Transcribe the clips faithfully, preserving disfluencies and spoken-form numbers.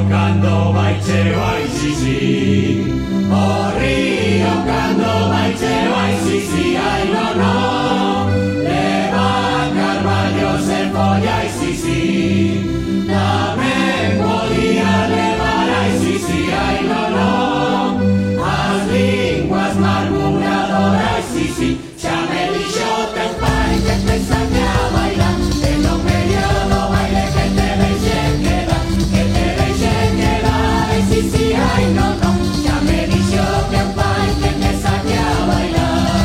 cando vai cheo, ai si si. O río cando vai cheo, ai si si, ai no no. Leva carballo se folla, ai si si. Tamén podía levar, ai si si, ai no no. As linguas murmuradoras, ai si si. Xa me dixo teu pai que te saque a bailar, que no medio do baile que te deixe quedar, que te deixe quedar, ai si si, ai no no. Xa me dixo teu pai que te saque a bailar.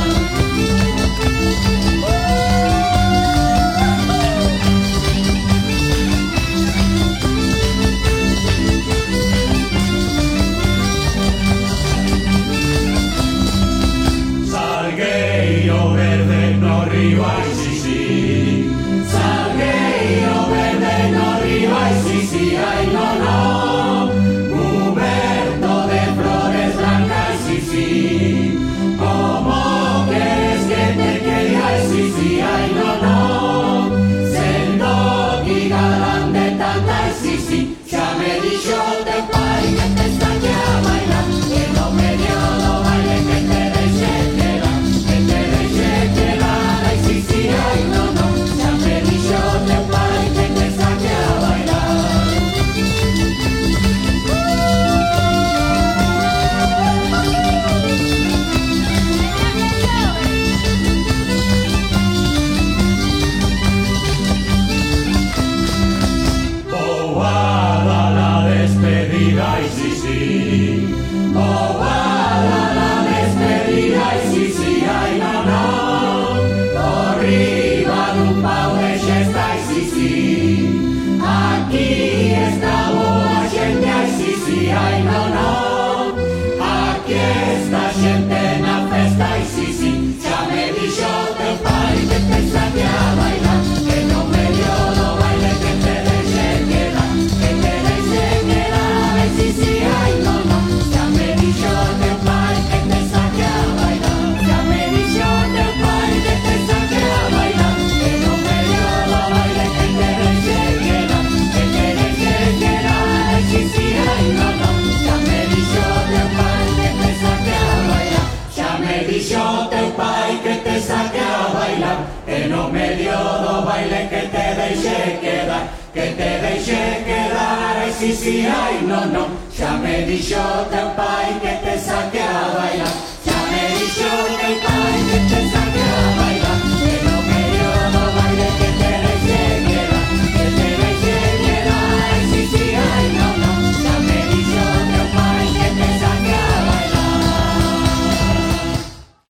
Salgueiro verde no río, ai si si. Salgueiro verde no río, ai si si, ai no no. Cubierto de flores blancas, ai si si. Como quieres que te quede, ai si si, ai no no. Sendo que galán de tanta, ai si si. Xa me dixo teu pai que te saque a bailar, que no medio do baile que te deixe quedar, que te deixe quedar, ai si si, ai no no. Xa me dixo teu pai que te saque a bailar. Boada la despedida, ai si si. Boada la despedida, ai si si, ai no no. Arriba dun pau de xesta, ai si si. Aquí está boa xente, ai si si, ai no no. Aquí está xente na festa, ai si si. Xa me dixo teu pai que te saque a bailar, que no medio do baile que te deixe quedar, que te deixe quedar, ai si si, ai no no. Xa me dixo teu pai que te saque a bailar, xa me dixo teu pai que te saque a bailar, que no medio do baile que te deixe quedar, que te deixe quedar, ai si si, ai no no. Xa me dixo teu pai que te saque a bailar, xa me dixo teu pai que te saque a bailar, que no medio do baile que te deixe quedar, que te deixe quedar, ai si si, ai no no. Xa me dixo teu pai que te saque a bailar.